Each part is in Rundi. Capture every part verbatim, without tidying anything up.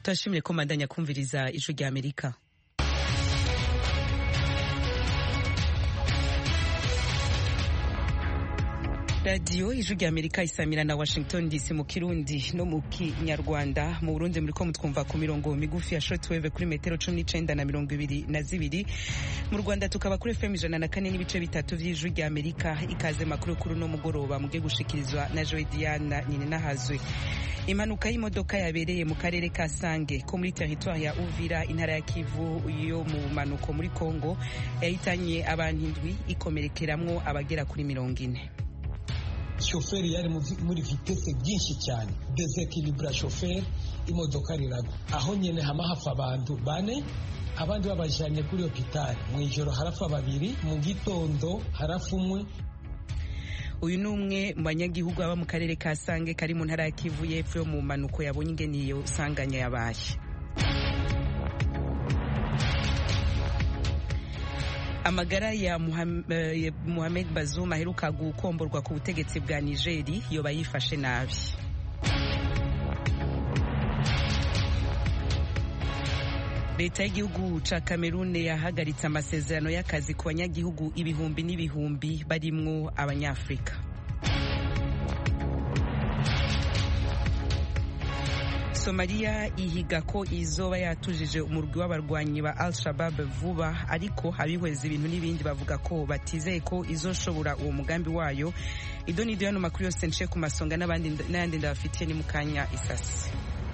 turashimye ko mandanya kumviriza ijwi rya Amerika. Radio ijwi rya Amerika isamira na Washington D C mu Kirundi no mu Kinyarwanda. Mu Burundi muri ko mutwumva ku mirongo migufi ya shortwave kuri metero cumi n'icenda na mirongo ibiri na zibiri. Mu Rwanda tukaba kuri F M ijana na kane n'ibice bitatu vy'ijwi rya Amerika. Ikaze makuru kuri no mugoroba muge gushikirizwa na Joy Diana nyine nahazwe. Impanuka y'imodoka yabereye mu karere ka Sange ko muri territoire ya Uvira intara ya Kivu yo mu manuko muri Kongo yahitanye abantu indwi ikomerekeramwo abagera kuri mirongo ine. Shoferi yari muri vitesse byinshi cyane, desequilibre shoferi, imodoka riragwa aho nyene hama hafa abantu bane, abandi babajanye kuri hospital. Mu ijoro harafa babiri, mu gitondo harafa umwe. Uyu numwe mu banyagihugu aba mu karere ka Sange kari mu ntara ya Kivu y'Epfo yo mu manuko yabonye ingene iyo sanganya yabaye. Amagara ya Mohamed Bazoum aheruka gukomborwa ku butegetsi bwa Nigeria yoba yifashe nabi. Leta y'igihugu ca Cameroon yahagaritse amasezerano y'akazi ku banyagihugu ibihumbi n'ibihumbi barimwo abanyafrika. Somalia ihiga ko izoba yatujije umurwi w'abarwanyi ba Al-Shabaab vuba, ariko abihweza ibintu n'ibindi bavuga ko batizeye ko izoshobora uwo mugambi wayo. Idoni dio no makuru yose nce ku masonga n'abandi n'ayandi ndabafitiye ni mukanya isasi.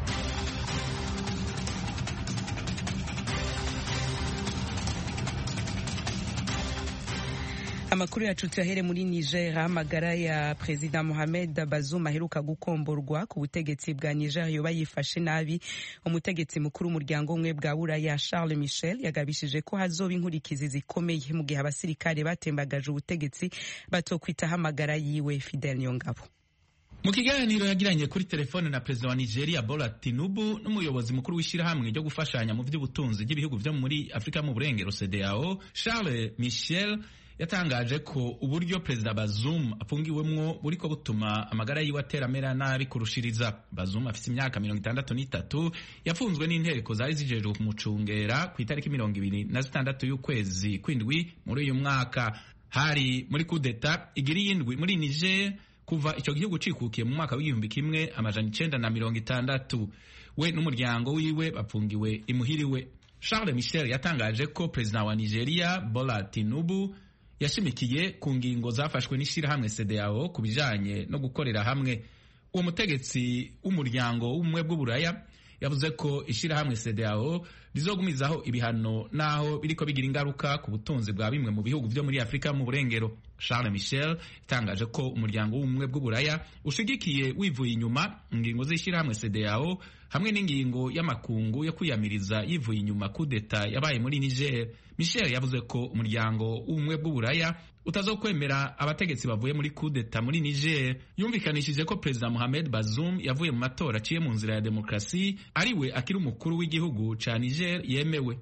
Amakuru yacu tuyahere muri Niger. Amagara ya President Mohamed Bazoum aheruka gukomborwa ku butegetsi bwa Niger yoba yifashe nabi. Umutegetsi mukuru umuryango umwe bwa Buraya Charles Michel yagabishije ko hazoba inkurikizi zikomeye mu gihe abasirikare batembagaje ubutegetsi batokwitaho amagara yiwe. Fidel Nyongabo mu kiganiro yagiranye kuri telefone na President wa Nigeria Bola Tinubu n'umuyobozi mukuru w'ishirahamwe ryo gufashanya mu by'ubutunzi by'ibihugu byo muri Afrika mu burengero C D A O, Charles Michel yatangaje ko uburyo President Bazoum afungiwemwo buriko butuma amagara yiwe ateramera nabi kurushiriza. Bazoum afite imyaka mirongo itandatu n'itatu, yafunzwe n'inteko zari zijejwe kumucungera ku itariki mirongo ibiri na zitandatu y'ukwezi kw'indwi muri uyu mwaka. Hari muri coup d'etat igiri y'indwi muri Niger kuva icyo gihugu cikukiye mu mwaka w'igihumbi kimwe amajana icenda na mirongo itandatu. We n'umuryango wiwe bapfungiwe imuhiriwe. Charles Michel yatangaje ko President wa Nigeria Bola Tinubu yashimikiye ku ngingo zafashwe n'ishirahamwe C D A O ku bijanye no gukorera hamwe. Uwo mutegetsi w'umuryango w'ubumwe bw'Uburaya yavuze ko ishirahamwe C D A O rizogumizaho ibihano naho biriko bigira ingaruka ku butunzi bwa bimwe mu bihugu vyo muri Afrika mu burengero. Charles Michel itangaje ko umuryango w'ubumwe bw'Uburaya ushigikiye wivuye inyuma ingingo z'ishirahamwe C D A O hamwe n'ingingo y'amakungu yo kwiyamiriza yivuye inyuma coup d'etat yabaye muri Niger. Michel yavuze ko umuryango w'ubumwe bw'Uburaya utazokwemera abategetsi bavuye muri coup d'etat muri Niger. Yumvikanishije ko President Mohamed Bazoum yavuye mu matora aciye mu nzira ya demokrasi ariwe akiri umukuru w'igihugu ca Niger yemewe.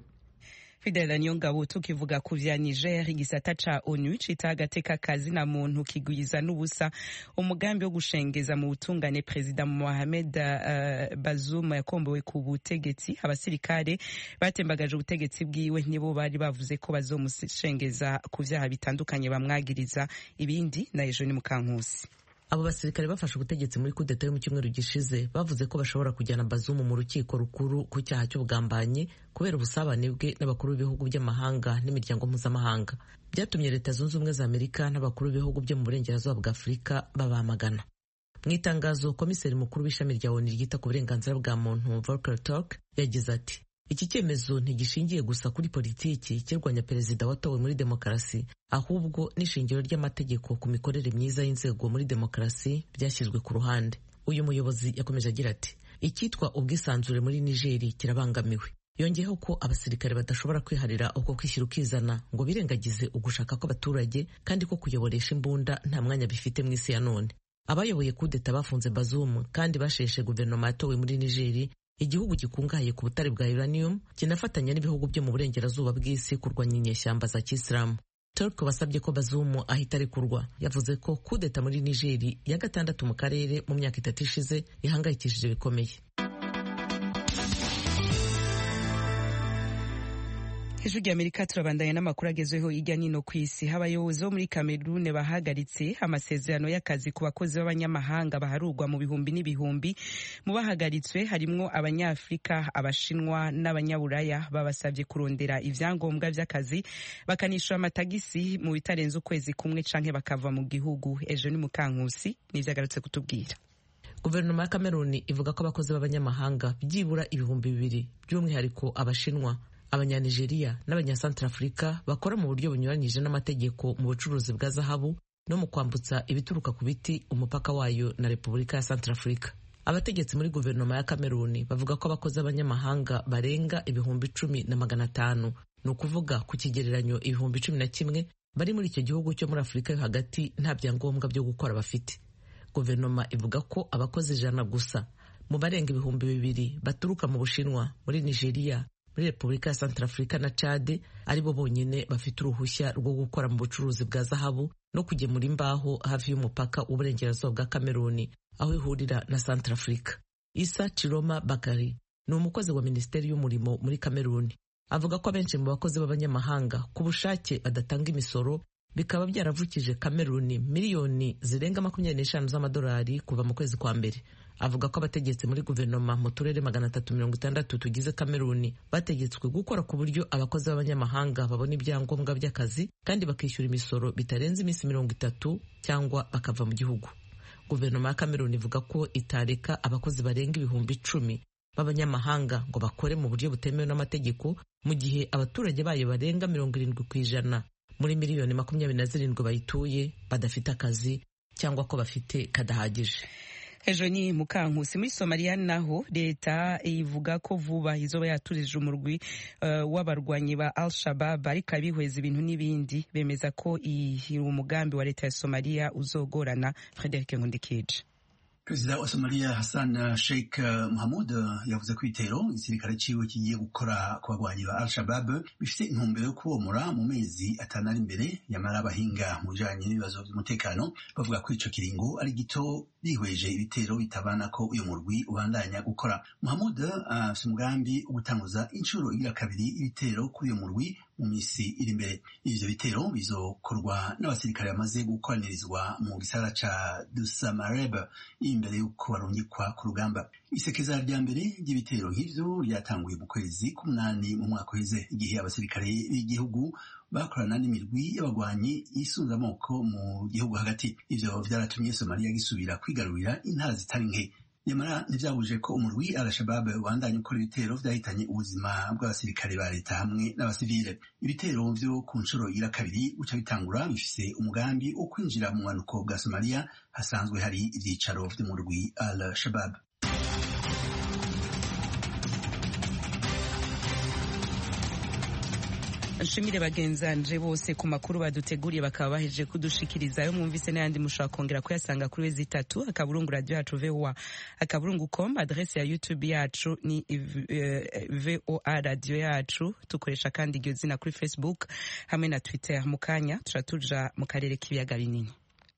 Fidel Nyongabo tukivuga ku vya Niger, igisata ca ONU cita agateka kazi na muntu kigwiza n'ubusa umugambi wo gushengeza mu butungane President Mohamed uh, Bazoum yakombowe ku butegetsi. Abasirikare batembagaje ubutegetsi bwiwe nibo bari bavuze ko bazomushengeza ku vyaha bitandukanye bamwagiriza. Ibindi na Eugene Mukankusi. Abo basirikare bafashe ubutegetsi muri coup d'etat yo mu cyumweru gishize bavuze ko bashobora kujyana Bazoum mu rukiko rukuru ku cyaha cy'ubugambanyi kubera ubusabane bwe n'abakuru b'ibihugu by'amahanga n'imiryango mpuzamahanga. Byatumye Leta Zunze Ubumwe za Amerika n'abakuru b'ibihugu byo mu burengerazuba bwa Afurika babamagana. Mu itangazo, komiseri mukuru w'ishami rya ONU ryita ku burenganzira bwa muntu Volker Turk yagize ati: iki cyemezo ntigishingiye gusa kuri politiki kirwanya perezida watowe muri demokarasi, ahubwo n'ishingiro ry'amategeko ku mikorere myiza y'inzego muri demokarasi byashyizwe ku ruhande. Uyu muyobozi yakomeje agira ati: icyitwa ubwisanzure muri Nigeri kirabangamiwe. Yongeyeho ko abasirikare badashobora kwiharira uko kwishyira ukizana ngo birengagize ugushaka kw'abaturage, kandi ko kuyoboresha imbunda nta mwanya bifite mu isi ya none. Abayoboye coup d'etat bafunze Bazoum kandi basheshe guverinoma yatowe muri Nigeri, igihugu gikungahaye ku butare bwa uranium kinafatanya n'ibihugu byo mu burengerazuba bw'isi kurwanya inyeshyamba za Kisilamu. Turk wasabye ko Bazoum ahita arekurwa. Yavuze ko coup d'etat muri Niger ya gatandatu mu karere mu myaka itatu ishize ihangayikishije bikomeye. Ijwi ry'Amerika turabandanya n'amakuru agezweho hirya no ku isi. Abayobozi bo muri Cameroon bahagaritse amasezerano y'akazi ku bakozi b'abanyamahanga baharurwa mu bihumbi n'ibihumbi. Mu bahagaritswe harimwo Abanyafrika, Abashinwa n'Abanyaburaya. Babasabye kurondera ivyangombwa vy'akazi bakanishura amatagisi mu bitarenze ukwezi kumwe canke bakava mu gihugu. Ejo ni Mukankusi nivyagarutse kutubwira. Guverinoma ya Cameroon ivuga ko abakozi b'abanyamahanga byibura ibihumbi bibiri by'umwihariko Abashinwa, Abanyanigeria n'Abanyasantrafrika bakora mu buryo bunyuranyije n'amategeko mu bucuruzi bwa zahabu no mu kwambutsa ibituruka ku biti umupaka wayo na Repubulika ya Santrafrika. Abategetsi muri guverinoma ya Cameroon bavuga ko abakozi b'abanyamahanga barenga ibihumbi icumi na magana atanu, ni ukuvuga ku kigereranyo ibihumbi cumi na kimwe bari muri icyo gihugu cyo muri Afurika yo hagati nta byangombwa byo gukora bafite. Guverinoma ivuga ko abakozi ijana gusa mu barenga ibihumbi bibiri baturuka mu Bushinwa, muri Nigeria, muri Repubulika ya Santrafrika na Chad aribo bonyine bafite uruhushya rwo gukora mu bucuruzi bwa zahabu no kugemura imbaho hafi y'umupaka w'uburengerazuba bwa Cameroon aho ihurira na Santrafrika. Isa Chiroma Bakari ni umukozi wa Minisiteri y'Umurimo muri Cameroon. Avuga ko abenshi mu bakozi b'abanyamahanga ku bushake badatanga imisoro, bikaba byaravukije Cameroon miliyoni zirenga makumyabiri n'eshanu z'amadolari kuva mu kwezi kwa mbere. Avuga ko abategetsi muri guverinoma mu turere magana atatu mirongo itandatu tugize Cameroon bategetswe gukora ku buryo abakozi b'abanyamahanga babona ibyangombwa by'akazi kandi bakishyura imisoro bitarenze iminsi mirongo itatu cyangwa bakava mu gihugu. Guverinoma ya Cameroon ivuga ko itareka abakozi barenga ibihumbi icumi b'abanyamahanga ngo bakore mu buryo butemewe n'amategeko, mu gihe abaturage bayo barenga mirongo irindwi ku ijana muri miliyoni makumyabiri na zirindwi bayituye badafite akazi cyangwa ko bafite kadahagije. Ejo ni Mukankusi. Muri Somalia naho leta ivuga ko vuba izoba yaturije umurwi uh, w'abarwanyi ba Al-Shabaab ariko abihweza ibintu n'ibindi bemeza ko iyi umugambi wa leta ya Somalia uzogorana. Frederic Nkundikije. Perezida wa Somalia Hassan Sheikh Mohamud yavuze ko ibitero igisirikare ciwe kigiye gukora ku bagwanyi ba Al-Shabaab bifite intumbero yo kubomora mu mezi atanu ari imbere. Yamara abahinga mu bijanye n'ibibazo by'umutekano bavuga ko ico kiringo ari gito bihweje ibitero bitabana ko uyu murwi ubandanya gukora. Mohamud afite uh, umugambi wo gutanguza inshuro igira kabiri ibitero kuri uyu murwi mu misi iri imbere. Ivyo bitero bizokorwa n'abasirikare bamaze gukoranirizwa mu gisagara ca Dusamareb imbere y'uko barungikwa ku rugamba. Isekeza rya mbere ry'ibitero nk'ivyo ryatanguye mu kwezi k'umunani mu mwaka uheze, igihe abasirikare b'igihugu bakorana n'imirwi y'abagwanyi yisunze amoko mu gihugu hagati. Ivyo vyaratumye Somalia gisubira kwigarurira intara zitari nke. Nyamara ntivyabuje ko umurwi Al-Shabaab ubandanya ukora ibitero vyahitanye ubuzima bw'abasirikare ba leta hamwe n'abasivile. Ibitero vyo ku nshuro igira kabiri uca bitangura bifise umugambi wo kwinjira mu manuko bwa Somalia hasanzwe hari ivyicaro vy'umurwi Al-Shabaab. Nshimire bagenzanje bose ku makuru baduteguriye bakaba baheje kudushikiriza. Yo mwumvise n'ayandi mushobora kongera kuyasanga kuri wezi itatu akaburungu radio yacu V O A akaburungu com. Adresse ya YouTube yacu ni V O A radio yacu. Tukoresha kandi iryo zina kuri Facebook hamwe na Twitter. Mu kanya turatuja mu karere k'ibiyaga binini.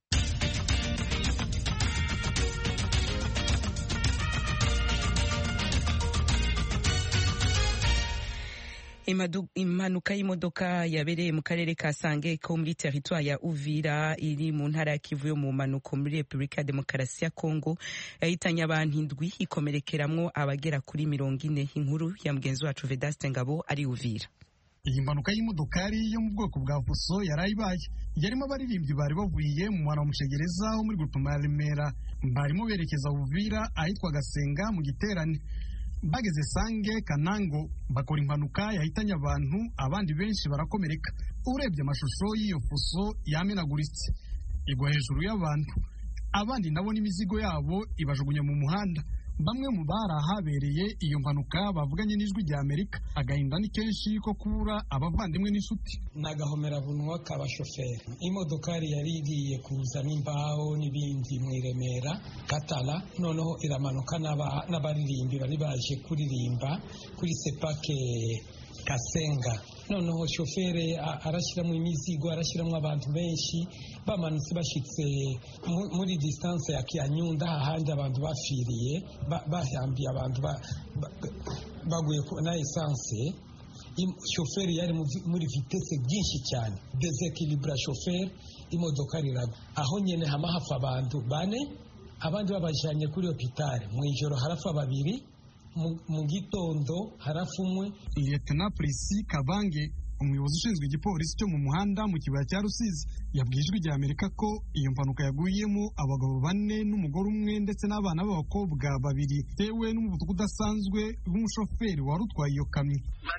Impanuka y'imodoka yabereye mu karere ka Sange ko muri territoire ya Uvira iri mu ntara ya Kivu yo mu manuko muri Republika ya Demokarasi ya Kongo yahitanye abantu indwi ikomerekeramwo abagera kuri mirongo ine. Inkuru ya mugenzi wacu Vedaste Ngabo ari Uvira. Iyi mpanuka y'imodokari yo mu bwoko bwa Fuso yarayibaye yarimo abaririmbyi bari bavuye mu mwana mushegereza wo muri gutuma ya Remera barimo berekeza Uvira ahitwa Gasenga mu giterane. Bageze Sange Kanango bakora impanuka yahitanye abantu abandi benshi barakomereka. Urebye amashusho y'iyo Fuso yamenaguritse igwa hejuru y'abantu, abandi nabo n'imizigo yabo ibajugunya mu muhanda. Bamwe mu barahabereye iyo mpanuka bavuganye n'ijwi rya Amerika agahinda ni kenshi ko kubura abavandimwe n'inshuti. Nagahomera bunwa k'abashoferi. Imodokari yari igiye kuzana imbaho n'ibindi mu Remera Katala, noneho iramanuka n'abaririmbi bari baje kuririmba kuri Sepake Kasenga. Noneho shoferi arashyiramo imizigo, arashyiramo abantu benshi, bamanutse bashitse muri distance ya Kianyunda ahandi abantu bafiriye, bahambiye abantu baguye na essence. shoferi yari muri vitesse byinshi cyane, desekilibra shoferi, imodoka riragwa. Aho nyene hama hafa abantu bane, abandi babajanye kuri hopitale. Mu ijoro harafa babiri, mu gitondo harafa umwe. Lieutenant Prisi Kabange, umuyobozi ushinzwe igipolisi cyo mu muhanda mu kibaya cya Rusizi, yabwiye ijwi rya Amerika ko iyo mpanuka yaguyemo abagabo bane n'umugore umwe ndetse n'abana b'abakobwa babiri, tewe n'umuvuduko udasanzwe w'umushoferi wari utwaye iyo kamyo.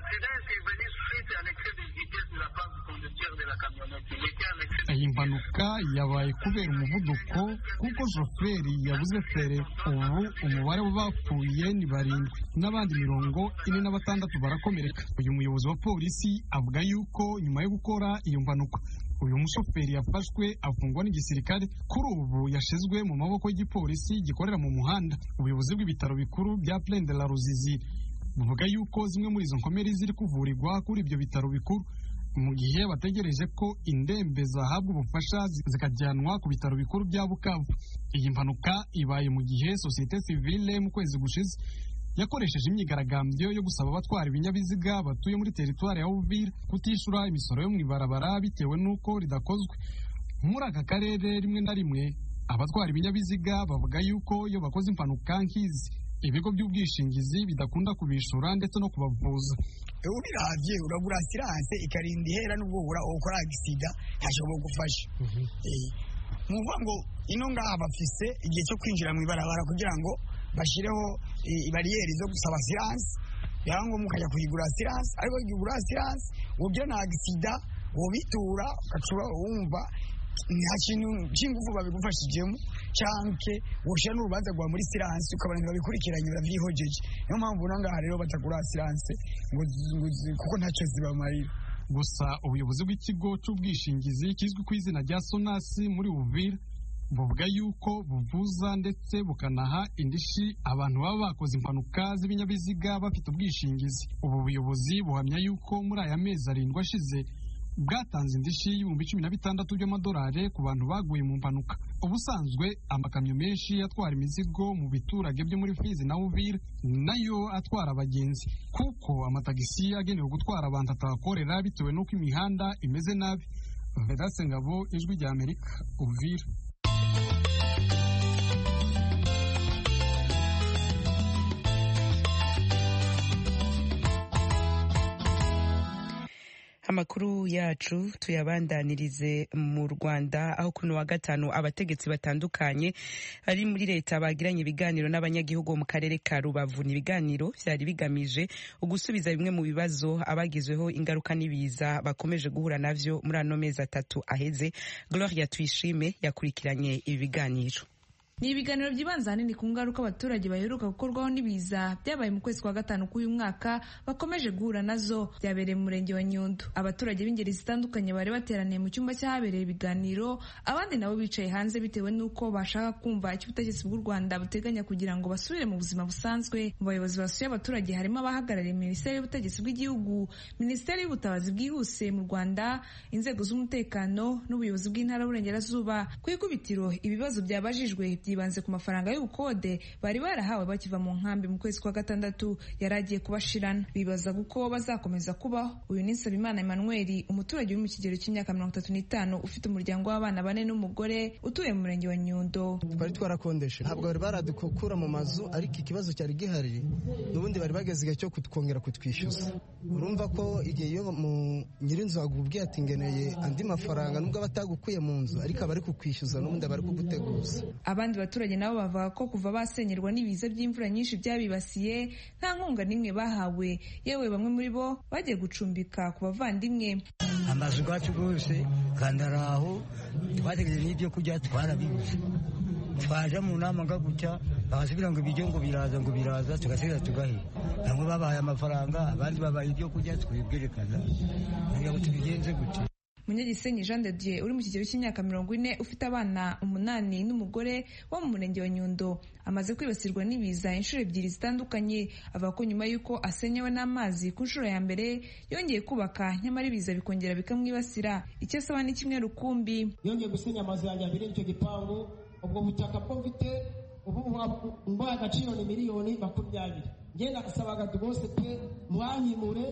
Iyi mpanuka yabaye kubera umuvuduko kuko shoferi yabuze fere. Ubu umubare w'abapfuye ni barindwi n'abandi mirongo ine na batandatu barakomereka. Uyu muyobozi wa polisi avuga yuko nyuma yo gukora iyo mpanuka uyu mushoferi yafashwe afungwa n'igisirikare. Kuri ubu yashizwe mu maboko y'igipolisi gikorera mu muhanda. Ubuyobozi bw'ibitaro bikuru bya Plaine de la Ruzizi buvuga yuko zimwe muri izo nkomeri ziri kuvurirwa kuri ibyo bitaro bikuru, mu gihe bategereje ko indembe zahabwa ubufasha zikajyanwa ku bitaro bikuru bya Bukavu. Iyi mpanuka ibaye mu gihe societe civile mu kwezi gushize yakoresheje imyigaragambyo yo gusaba abatwara ibinyabiziga batuye muri teritwari ya Uvira kutishura imisoro yo mu ibarabara bitewe n'uko ridakozwe. Muri aka karere rimwe na rimwe abatwara ibinyabiziga bavuga yuko iyo bakoze impanuka nk'izi ibigo by'ubwishingizi bidakunda kubishura ndetse no kubavuza. Ewe biravye uragura assurance ikarinda ihera n'ubwo ukora accident ntashobora gufasha. Eh muvuga ngo ino ngaha bafise igihe cyo kwinjira mu ibarabara kugira ngo bashireho ibariyeri zo gusaba assurance, yango mukajya kuyigura assurance, ariko kuyigura assurance wogira na accident wobitura ukacura wumva nta kintu cy'ingufu babigufashijemo cyanke woshya n'urubanza rwa muri silence ukabana babikurikiranye bavyihojeje. Niyo mpamvu nangaha rero batagura silence ngo kuko ntacyo zibamarira. Gusa ubuyobozi bw'ikigo cy'ubwishingizi kizwi ku izina rya Sonasi muri Uvira buvuga yuko buvuza ndetse bukanaha indishi abantu baba bakoze impanuka z'ibinyabiziga bafite ubwishingizi. Ubu buyobozi buhamya yuko muri aya mezi arindwi ashize bwatanze indishi y'ibihumbi cumi na bitandatu by'amadolari ku bantu baguye mu mpanuka. Ubusanzwe amakamyo menshi atwara imizigo mu biturage byo muri Fizi na Uvira nayo atwara abagenzi, kuko amatagisi agenewe gutwara abantu atakorera bitewe n'uko imihanda imeze nabi. Vedaste Ngabo, Ijwi rya Amerika, Uvira. Amakuru yacu tuyabandanirize mu Rwanda, aho kuno wa gatanu abategetsi batandukanye ari muri leta bagiranye ibiganiro n'abanyagihugu mu karere ka Rubavu. Ni ibiganiro byari bigamije ugusubiza bimwe mu bibazo abagizweho ingaruka n'ibiza bakomeje guhura navyo muri ano mezi atatu aheze. Gloria Tuyishime yakurikiranye ibi biganiro. Ni ibiganiro byibanze ahanini ku ngaruka abaturage baheruka gukorwaho n'ibiza byabaye mu kwezi kwa gatanu k'uyu mwaka bakomeje guhura nazo. Byabereye mu murenge wa Nyundo. Abaturage b'ingeri zitandukanye bari bateraniye mu cyumba cyahabereye ibiganiro, abandi nabo bicaye hanze bitewe n'uko bashaka kumva icyo ubutegetsi bw'u Rwanda buteganya kugira ngo basubire mu buzima busanzwe. Mu bayobozi basuye abaturage harimo abahagarariye Minisiteri y'Ubutegetsi bw'Igihugu, Minisiteri y'Ubutabazi bwihuse mu Rwanda, inzego z'umutekano n'ubuyobozi bw'intara y'Uburengerazuba. Ku ikubitiro ibibazo byabajijwe byibanze ku mafaranga y'ubukode bari barahawe bakiva mu nkambi mu kwezi kwa gatandatu yaragiye kubashirana. Bibaza uko bazakomeza kubaho. Uyu ni Nsabimana Emmanuel, umuturage uri mu kigero cy'imyaka mirongo itatu n'itanu ufite umuryango w'abana bane n'umugore utuye mu murenge wa Nyundo. Twari twarakondeshe, ntabwo bari baradukura mu mazu, ariko ikibazo cyari gihari n'ubundi bari bageze igihe cyo kutwongera kutwishyuza. Urumva ko igihe iyo mu nyirinzu agubwiye ati ngeneye andi mafaranga nubwo batagukuye mu nzu, ariko abari kukwishyuza n'ubundi bari kuguteguza. Abandi baturage nabo bavuga ko kuva basenyerwa n'ibiza by'imvura nyinshi byabibasiye nta nkunga n'imwe bahawe, yewe bamwe muri bo bagiye gucumbika ku bavandimwe. Amazu gacu rwose kandi ari aho twategereje n'ibyo kurya twarabibuze. Twaje mu nama nga gutya bakasubira ngo ibiryo ngo biraza ngo biraza tugasigara tugahe. Bamwe babahaye amafaranga, abandi babaye ibyo kurya twibwerekana kugira ngo tubigenze gutya. Munyagisenyi Jean de Dieu uri mu kigero cy'imyaka mirongo ine ufite abana umunani n'umugore wo mu murenge wa Nyundo amaze kwibasirwa n'ibiza inshuro ebyiri zitandukanye. Avuga ko nyuma y'uko asenyewe n'amazi ku nshuro ya mbere yongeye kubaka, nyamara ibiza bikongera bikamwibasira. Icyo asaba ni kimwe rukumbi. Yongeye gusenya amazu yanjye abiri icyo gipangu, ubwo butaka bwo mfite ubu mbaye agaciro ni miliyoni makumyabiri. Ngenda nasabaga rwose pe mwanyimure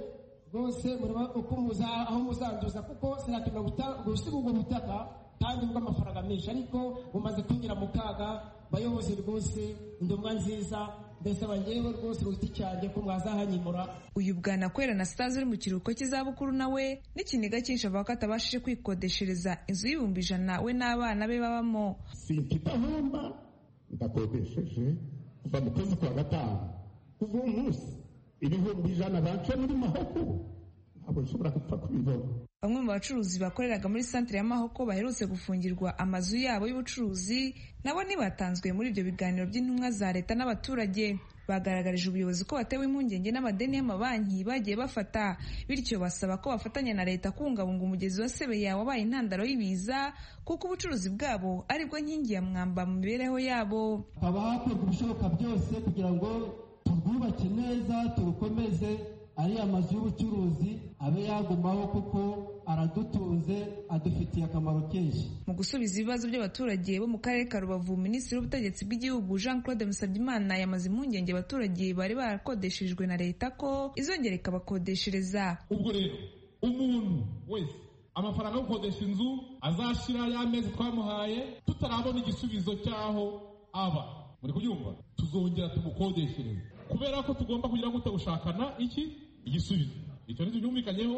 rwose mureba uko muza aho muzanduza kuko sinatuma gusiga ubwo butaka kandi bw'amafaranga menshi ariko bumaze kwinjira mu kaga bayobozi rwose indomwa nziza mbese abanyewe rwose ruti cyane ko mwazahanyimura. Uyu bwana kwera na Stars uri mu kiruhuko cy'izabukuru nawe n'ikiniga cyinshi avuga ko atabashije kwikodeshereza inzu y'ibihumbi ijana we n'abana be babamo. Simfite ahomba ndakodesheje kuva mu kwezi kwa gatanu kuva uwo munsi ibihumbi ijana bace muri Mahoko ntabwo nshobora gupfa kubibona. Bamwe mu bacuruzi bakoreraga muri santere ya Mahoko baherutse gufungirwa amazu yabo y'ubucuruzi nabo ntibatanzwe muri ibyo biganiro by'intumwa za leta n'abaturage. Bagaragarije ubuyobozi ko batewe impungenge n'amadeni y'amabanki bagiye bafata, bityo basaba ko bafatanya na leta kubungabunga umugezi wa Sebeya wabaye intandaro y'ibiza kuko ubucuruzi bwabo aribwo nkingi ya mwamba mu mibereho yabo. Haba hakorwa ibishoboka byose kugira ngo turwubake neza turukomeze, ari amazu y'ubucuruzi abe yagumaho kuko aradutunze adufitiye akamaro kenshi. Mu gusubiza ibibazo by'abaturage bo mu karere ka Rubavu, Minisitiri w'Ubutegetsi bw'Igihugu Jean Claude Musabyimana yamaze impungenge abaturage bari barakodeshejwe na leta ko izongera ikabakodeshereza. Ubwo rero umuntu wese amafaranga yo gukodesha inzu azashira y'amezi twamuhaye tutarabona igisubizo cyaho aba, muri kubyumva, tuzongera tumukodeshereze kubera ko tugomba kugira ngo gushakana iki igisubizo. Icyo nicyo byumvikanyeho,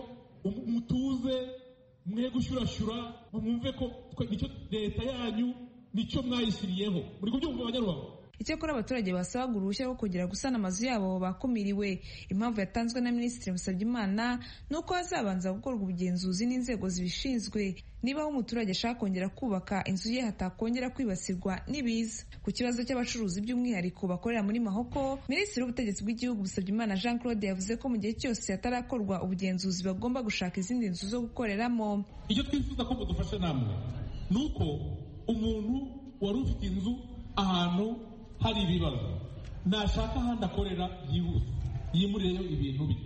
mutuze mwe gushyurashyura mwumve ko nicyo leta yanyu nicyo mwayishyiriyeho, muri kubyumva Abanyarwanda. Icyakora abaturage basabaga uruhushya rwo kongera gusana amazu yabo bakumiriwe. Impamvu yatanzwe na Minisitiri Musabyimana ni uko hazabanza gukorwa ubugenzuzi n'inzego zibishinzwe niba aho umuturage ashaka kongera kubaka inzu ye hatakongera kwibasirwa n'ibiza. Ku kibazo cy'abacuruzi by'umwihariko bakorera muri Mahoko, Minisitiri w'Ubutegetsi bw'Igihugu Musabyimana Jean Claude yavuze ko mu gihe cyose hatarakorwa ubugenzuzi bagomba gushaka izindi nzu zo gukoreramo. Icyo twifuza ko mudufasha namwe ni uko umuntu wari ufite inzu ahantu hari ibibazo nashaka ahandi akorera yihuse yimurireyo ibintu bye.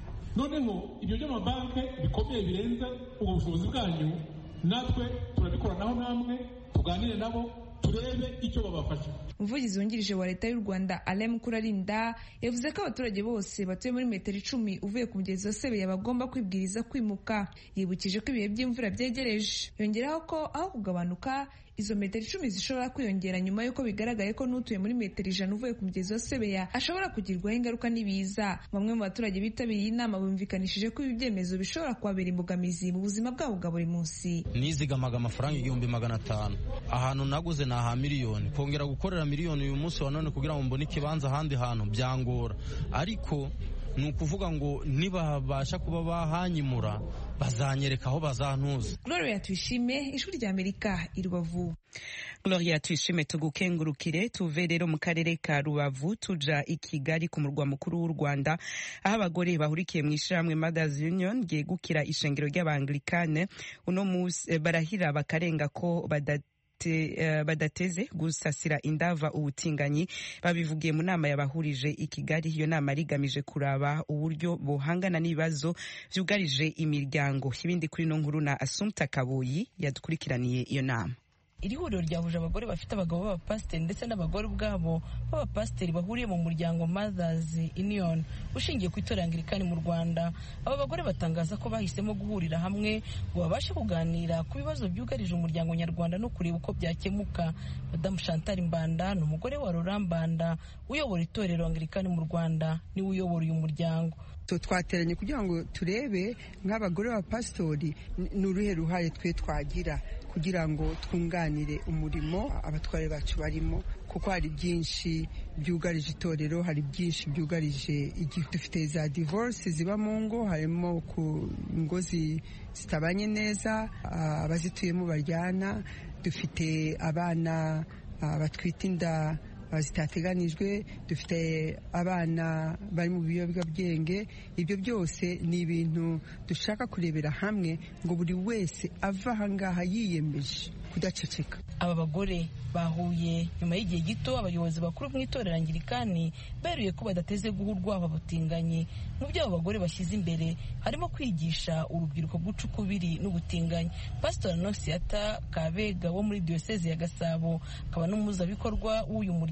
Noneho ibyo by'amabanki bikomeye birenze ubwo bushobozi bwanyu, natwe turabikoranaho namwe, tuganire nabo turebe icyo babafasha. Umuvugizi wungirije wa Leta y'u Rwanda Alain Mukurarinda yavuze ko abaturage bose batuye muri metero icumi uvuye ku mugezi wa Sebeya bagomba kwibwiriza kwimuka. Yibukije ko ibihe by'imvura byegereje, yongeraho ko aho kugabanuka izo metero icumi zishobora kwiyongera nyuma y'uko bigaragaye ko n'utuye muri metero ijana uvuye ku mugezi wa Sebeya ashobora kugirwaho ingaruka n'ibiza. Bamwe mu baturage bitabiriye inama bumvikanishije ko ibi byemezo bishobora kubabera imbogamizi mu buzima bwabo bwa buri munsi. Nizigamaga amafaranga igihumbi magana atanu, ahantu naguze ni aha miliyoni, kongera gukorera miliyoni uyu munsi wa none kugira ngo mbone ikibanza ahandi hantu byangora, ariko ni ukuvuga ngo nibabasha kuba bahanyimura bazanyereka aho bazantuza. Gloria Tuyishime, Ijwi ry'Amerika, i Rubavu. Gloria Tuyishime, tugukengurukire. Tuve rero mu karere ka Rubavu tuja i Kigali ku murwa mukuru w'u Rwanda, aho abagore bahurikiye mu ishyirahamwe Mothers Union ryegukira ishengero ry'Abanglikane uno munsi barahira bakarenga ko badat badateze gusasira indava ubutinganyi. Babivugiye mu nama yabahurije i Kigali. Iyo nama rigamije kuraba uburyo bohangana n'ibibazo vyugarije imiryango. Ibindi kuri no nkuru na Assumpta Kaboyi yadukurikiraniye iyo nama. Iri huriro ryahuje abagore bafite abagabo b'abapasiteri ndetse n'abagore ubwabo b'abapasiteri bahuriye mu muryango Mothers Union ushingiye ku itorero Anglikani mu Rwanda. Aba bagore batangaza ko bahisemo guhurira hamwe ngo babashe kuganira ku bibazo byugarije umuryango nyarwanda no kureba uko byakemuka. Madame Chantal Mbanda ni umugore wa Laurent Mbanda uyobora itorero Anglikani mu Rwanda, niwe uyobora uyu muryango. Twateranye kugira ngo turebe nk'abagore b'abapasitori ni uruhe ruhare twe twagira kugira ngo twunganire umurimo abatware bacu barimo, kuko hari byinshi byugarije itorero, hari byinshi byugarije igihugu. Dufite za divorce ziba mu ngo, harimo ku ngo zitabanye neza, abazituyemo baryana, dufite abana batwite inda zitateganijwe, dufite abana bari mu biyobyabwenge. Ibyo byose ni ibintu dushaka kurebera hamwe ngo buri wese ava ahangaha yiyemeje kudaceceka. Aba bagore bahuye nyuma y'igihe gito abayobozi bakuru mu itorero Anglikani beruye ko badateze guha urwabo butinganye. Mu byo abo bagore bashyize imbere harimo kwigisha urubyiruko guca ukubiri n'ubutinganyi. Pastor Nosiata Kabega wo muri Diocese ya Gasabo akaba n'umuzabikorwa w'uyu muryango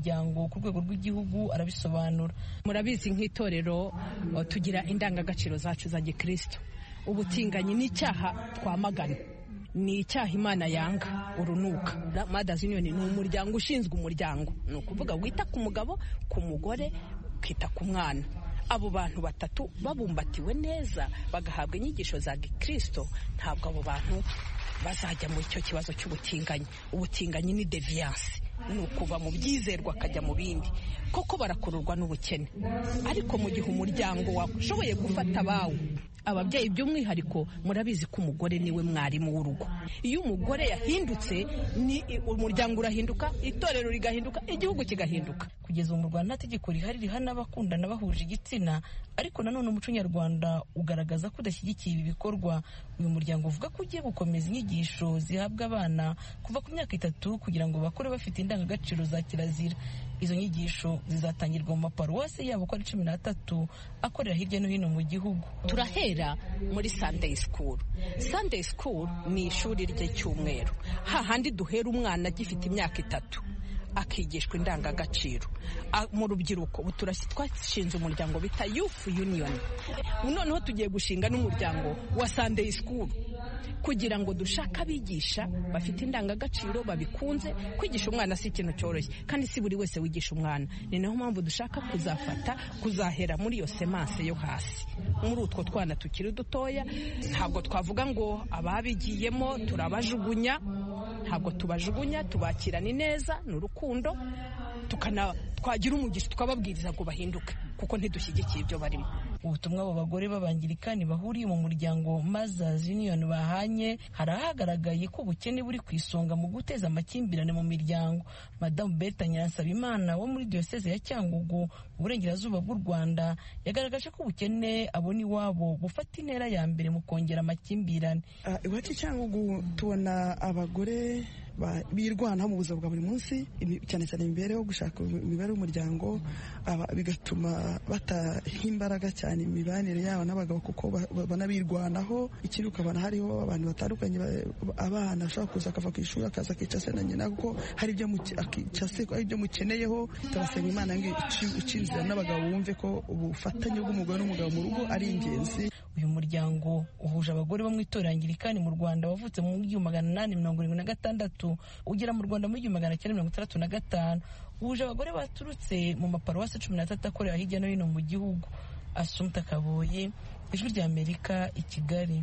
muryango ku rwego rw'igihugu arabisobanura. Murabizi nk'itorero tugira indangagaciro zacu za gikristo. Ubutinganyi ni icyaha twamagana, ni icyaha Imana yanga urunuka. Mothers Union ni umuryango ushinzwe umuryango, ni ukuvuga wita ku mugabo, ku mugore, ukita ku mwana. Abo bantu batatu babumbatiwe neza bagahabwa inyigisho za gikristo, ntabwo abo bantu bazajya mu icyo kibazo cy'ubutinganyi. Ubutinganyi ni deviance, ni ukuva mu byizerwa akajya mu bindi. Koko barakururwa n'ubukene, ariko mu gihe umuryango washoboye gufata abawe, ababyeyi by'umwihariko murabizi ko umugore niwe mwarimu w'urugo. Iyo umugore yahindutse, ni umuryango urahinduka, itorero rigahinduka, igihugu kigahinduka. Kugeza ubu mu Rwanda nta tegeko rihari rihana abakundana bahuje igitsina, ariko nanone umuco nyarwanda ugaragaza ko udashyigikiye ibi bikorwa. Uyu muryango uvuga ko ugiye gukomeza inyigisho zihabwa abana kuva ku myaka itatu kugira ngo bakure bafite indangagaciro za kirazira. Izo nyigisho zizatangirwa mu maparuwasi yabo ko ari cumi n'atatu akorera hirya no hino mu gihugu. Turahera muri Sunday School. Sunday School ni ishuri ry'icyumweru, hahandi duhera umwana agifite imyaka itatu akigishwa indangagaciro. Mu rubyiruko ubu twashinze umuryango bita Youth Union, noneho tugiye gushinga n'umuryango wa Sunday School kugira ngo dushaka abigisha bafite indangagaciro, babikunze. Kwigisha umwana si ikintu cyoroshye, kandi si buri wese wigisha umwana. Ni naho mpamvu dushaka kuzafata kuzahera muri iyo semanse yo hasi, muri utwo twana tukiri dutoya. Ntabwo twavuga ngo ababigiyemo turabajugunya, ntabwo tubajugunya, tubakirana neza n'urukundo, tukana twagira umugisha tukababwiriza ngo bahinduke, kuko ntidushyigikiye ibyo barimo. Ubutumwa abo bagore b'abangirikani bahuriye mu muryango Mothers Union bahanye, hari ahagaragaye ko ubukene buri ku isonga mu guteza amakimbirane mu miryango. Madamu Berta Nyiransabimana wo muri Diyoseze ya Cyangugu mu burengerazuba bw'u Rwanda yagaragaje ko ubukene abona iwabo bufata intera ya mbere mu kongera amakimbirane. Uh, iwacu Cyangugu tubona abagore birwana mu buzima bwa buri munsi, cyane cyane imibereho, gushaka imibereho y'umuryango, bigatuma bataha imbaraga cyane imibanire yabo n'abagabo, kuko banabirwanaho. Ikindi ukabona hariho abantu batandukanye, abana ashobora kuza akava ku ishuri akaza akica se na nyina, kuko hari ibyo ari ibyo mukeneyeho. Turasenga Imana ngo icinzira n'abagabo bumve ko ubufatanye bw'umugore n'umugabo mu rugo ari ingenzi. Uyu muryango uhuje abagore bo mu itorero Anglikani mu Rwanda wavutse mu gihumbi magana inani mirongo irindwi na gatandatu ugera mu Rwanda muri igihumbi magana cyenda mirongo itandatu na gatanu. Uhuje abagore baturutse mu maparuwasi cumi n'atatu akorera hirya no hino mu gihugu. Assumpta Kaboye, Ijwi rya Amerika, i Kigali.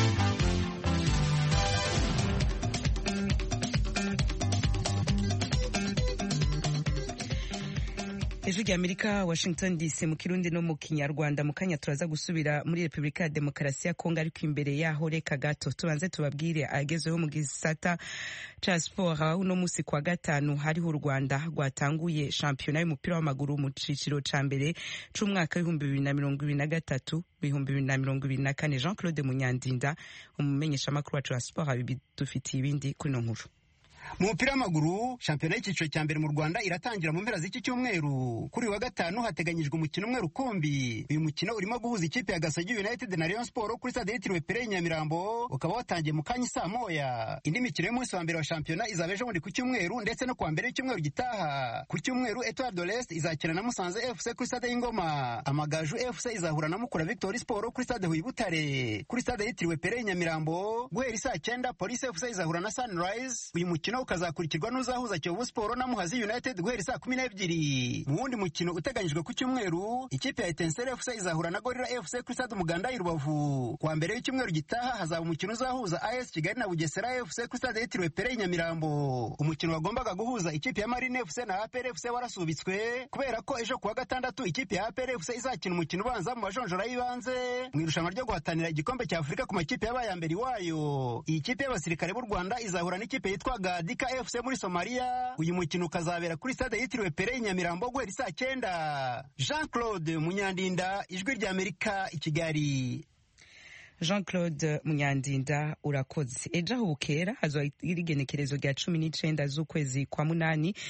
Ijwi rya Amerika, Washington D C, mu Kirundi no mu Kinyarwanda. Mu kanya turaza gusubira muri Repubulika ya Demokarasi ya Kongo, ariko imbere yaho reka gato tubanze tubabwire agezeho mu gisata ca sport. Uno musi kwa gatanu hariho u Rwanda rwatanguye shampiyona y'umupira w'amaguru mu ciciro ca mbere c'umwaka w'ibihumbi bibiri na mirongo ibiri na gatatu ibihumbi bibiri na mirongo ibiri na kane. Jean Claude Munyandinda, umumenyesha makuru wacu wa sport, abidufitiye ibindi kuri no nkuru. Mu mupira w'amaguru, shampiyona y'icyiciro cya mbere mu Rwanda iratangira mu mpera z'iki cyumweru. Kuri wa gatanu hateganyijwe umukino umwe rukumbi. Uyu mukino urimo guhuza ikipe ya Gasogi United na Rayon Sport kuri stade yitiriwe Pere Nyamirambo, ukaba watangiye mu kanya saa moya. Indi mikino y'umunsi wa mbere wa shampiyona izaba ejo bundi ku cyumweru ndetse no kuwa mbere y'icyumweru gitaha. Ku cyumweru Etoile de l'Est izakina na Musanze F C kuri stade y'Ingoma. Amagaju F C izahura na Mukura Victory Sport kuri stade Huye Butare. Kuri stade yitiriwe Pere Nyamirambo guhera saa cyenda Police F C izahura na Sunrise. Uyu mukino ukazakurikirwa n'uzahuza Kiyovu Sport na Muhazi United guhera saa kumi n'ebyiri. Mu wundi mukino uteganyijwe ku cyumweru, ikipe ya Etincelle F C izahura na Gorilla F C kuri stade Umuganda i Rubavu. Kuwa mbere y'icyumweru gitaha hazaba umukino uzahuza A S Kigali na Bugesera F C kuri stade yitiriwe Pere Nyamirambo. Umukino wagombaga guhuza ikipe ya Marine F C na A P R F C warasubitswe kubera ko ejo kuwa gatandatu ikipe ya A P R F C izakina umukino ubanza mu majonjora y'ibanze mu irushanwa ryo guhatanira igikombe cya Afurika ku makipe y'abaye mbere wayo. Iyi kipe y'abasirikare b'u Rwanda izahura n'ikipe yitwa Gadika F C muri Somalia. Uyu mukino ukazabera kuri stade yitiriwe Pere Nyamirambo guhera saa cyenda. Jean Claude Munyandinda, Ijwi rya Amerika, i Kigali. Jean Claude Munyandinda, urakoze. Ejo aho bukera hazoba igenekerezo rya cumi n'icenda z'ukwezi kwa munani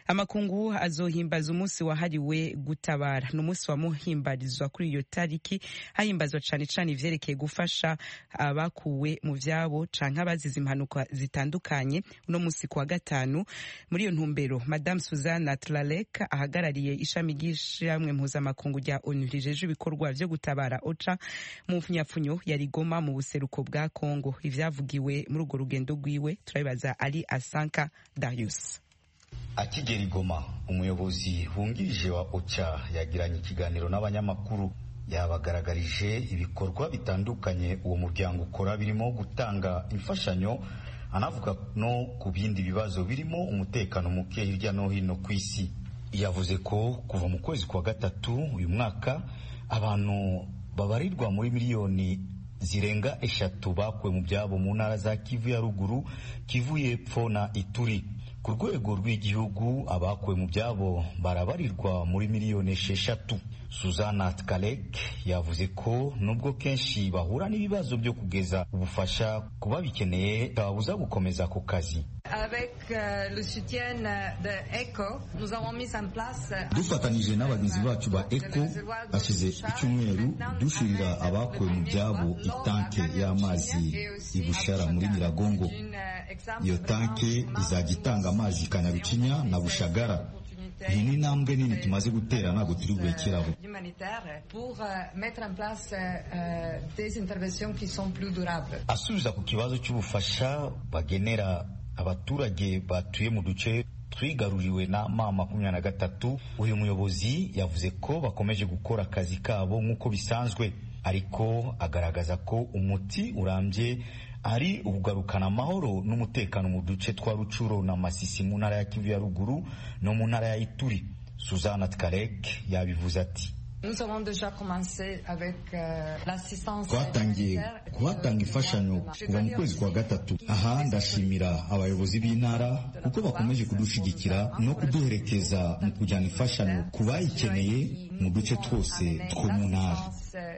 amakungu azohimbaza umunsi wahariwe gutabara n'umunsi wamuhimbarizwa kuri iyo tariki hahimbazwa cane cane ivyerekeye gufasha abakuwe mu vyabo canke abazize impanuka zitandukanye uno munsi kuwa gatanu. Muri iyo ntumbero Madame Suzanne Tlalek ahagarariye ishami ry'ishamwe mpuzamakungu rya O N U rijeje ibikorwa vyo gutabara OCHA mu nyapfunyo ya Rigoma mu buseruko bwa Kongo. Ivyavugiwe muri urwo rugendo rwiwe turabibaza Ali Asanka Darius. Akigera Igoma, umuyobozi wungirije wa OCHA yagiranye ikiganiro n'abanyamakuru, yabagaragarije ibikorwa bitandukanye uwo muryango ukora birimo gutanga imfashanyo, anavuga no ku bindi bibazo birimo umutekano muke hirya no hino ku isi. Yavuze ko kuva mu kwezi kwa gatatu uyu mwaka abantu babarirwa muri miliyoni zirenga eshatu bakuwe mu byabo mu ntara za Kivu ya ruguru, Kivu y'epfo na Ituri. Ku rwego rw'igihugu abakuwe mu byabo barabarirwa muri miliyoni esheshatu. Suzanne Tlalek yavuze ko nubwo kenshi bahura n'ibibazo byo kugeza ubufasha kuba bikeneye babuza gukomeza ku kazi. Dufatanije n'abagizi bacu ba ECO bashize icyumweru dushirira abakuwe mu byabo itanke y'amazi ibushara muri Nyiragongo. Iyo tanke izajya itanga amazi Kanyarucinya na Bushagara. Iyi ni intambwe nini tumaze gutera, ntabwo turi burekeraho. Asubiza ku kibazo cy'ubufasha bagenera abaturage batuye mu duce twigaruriwe na ma makumyabiri na gatatu, uyu muyobozi yavuze ko bakomeje gukora akazi kabo nk'uko bisanzwe, ariko agaragaza ko umuti urambye ari ukugarukana amahoro n'umutekano mu duce twa Rucuro na Masisi mu ntara ya Kivu ya ruguru no mu ntara ya Ituri. Suzanne Tlalek yabivuze ati: twatangiye kuhatanga imfashanyo kuva mu kwezi kwa gatatu. Aha ndashimira abayobozi b'intara kuko bakomeje kudushigikira no kuduherekeza mu kujyana imfashanyo ku bayikeneye mu duce twose two mu ntara.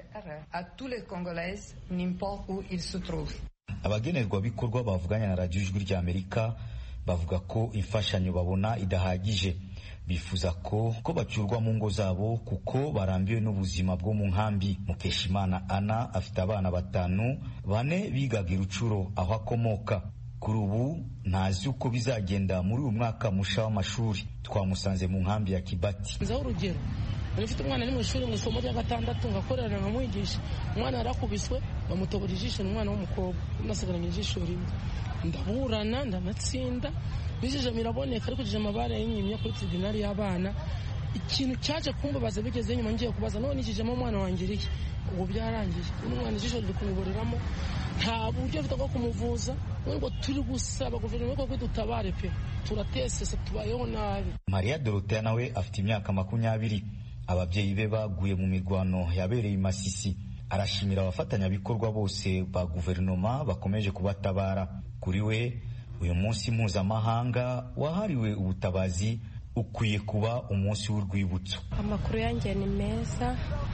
Abagenerwabikorwa bavuganya na radiyo Ijwi ry'Amerika bavuga ko imfashanyo babona idahagije. Bifuza ko ko bacyurwa mu ngo zabo kuko barambiwe n'ubuzima bwo mu nkambi. Mukeshimana Ana afite abana batanu, bane bigaga Rucuro aho akomoka. Kuri ubu ntazi uko bizagenda muri uyu mwaka musha w'amashuri. Twamusanze mu nkambi ya Kibati. Nzaho urugero, nifite umwana ari mu ishuri mu isomo rya gatandatu ngakorera nkamwigisha. Umwana yarakubiswe bamutobora ijisho, umwana w'umukobwa nasigaranye ijisho rimwe. Ndaburana ndanatsinda bijije miraboneka, ariko jije amabara y'inyimye kuri tribunal y'abana. Ikintu cyaje kumbabaza bigeze nyuma ngiye kubaza none nijijemo umwana wanjye iki, ubu byarangiye. Umwana ijisho riri kumuboreramo, nta buryo bwo kumuvuza, ngo turi gusaba guverinoma ko dutabare pe, turatesese tubayeho nabi. Maria Dorothea nawe afite imyaka makumyabiri. Ababyeyi be baguye mu mirwano yabereye i Masisi. Arashimira abafatanyabikorwa bose ba guverinoma bakomeje kubatabara. Kuri we uyu munsi mpuzamahanga wahariwe ubutabazi ukwiye kuba umunsi w'urwibutso. Amakuru yanjye ni meza,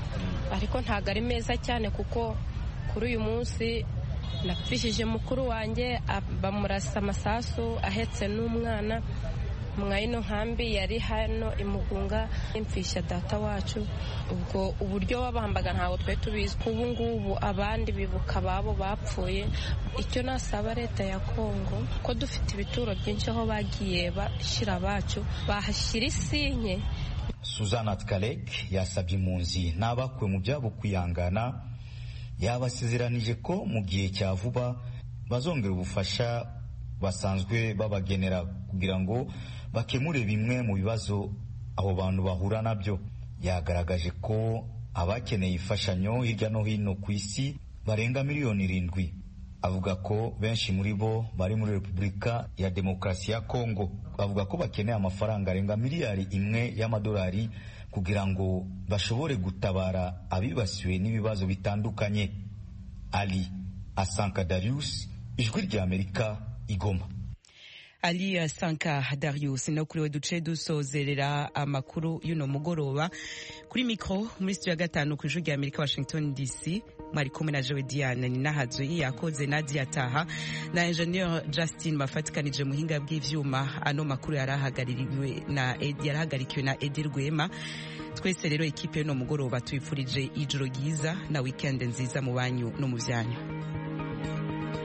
ariko ntago ari meza cyane kuko kuri uyu munsi napfishije mukuru wanjye, bamurasa amasasu ahetse n'umwana. Mwayino nkambi yari hano imugunga imfisha data wacu. Ubwo uburyo wabambaga ntawo twe tubizi. Ubu ngubu abandi bibuka babo bapfuye. Icyo nasaba leta ya Kongo ko dufite ibituro byinshi aho bagiye bashira bacu bahashyira isinye. Suzanne Tlalek yasabye impunzi n'abakuwe mu byabo kwihangana. Yabasezeranije ko mu gihe cya vuba bazongera ubufasha basanzwe babagenera kugira ngo bakemure bimwe mu bibazo abo bantu bahura nabyo. Yagaragaje ko abakeneye imfashanyo hirya no hino ku isi barenga miliyoni irindwi. Avuga ko benshi muri bo bari muri Repubulika ya Demokarasi ya Kongo. Avuga ko bakeneye amafaranga arenga miliyari imwe y'amadolari kugira ngo bashobore gutabara abibasiwe n'ibibazo bitandukanye. Ali Asanka Darius, Ijwi ry'Amerika, Igoma. Ali Sanka Darius no kuri we duce dusozerera amakuru y'uno mugoroba kuri mikro muri studio ya gatanu ku ijwi rya Amerika Washington D C mwari kumwe na Joe Diane ni nahazo yakoze Nadia Taha na engineer Justin mafatikanije muhinga bw'ivyuma ano makuru yarahagaririwe na Edi yarahagarikiwe na Edi Rwema twese rero ekipe y'uno mugoroba tuyifurije ijoro ryiza na weekend nziza mu banyu no mu vyanyu.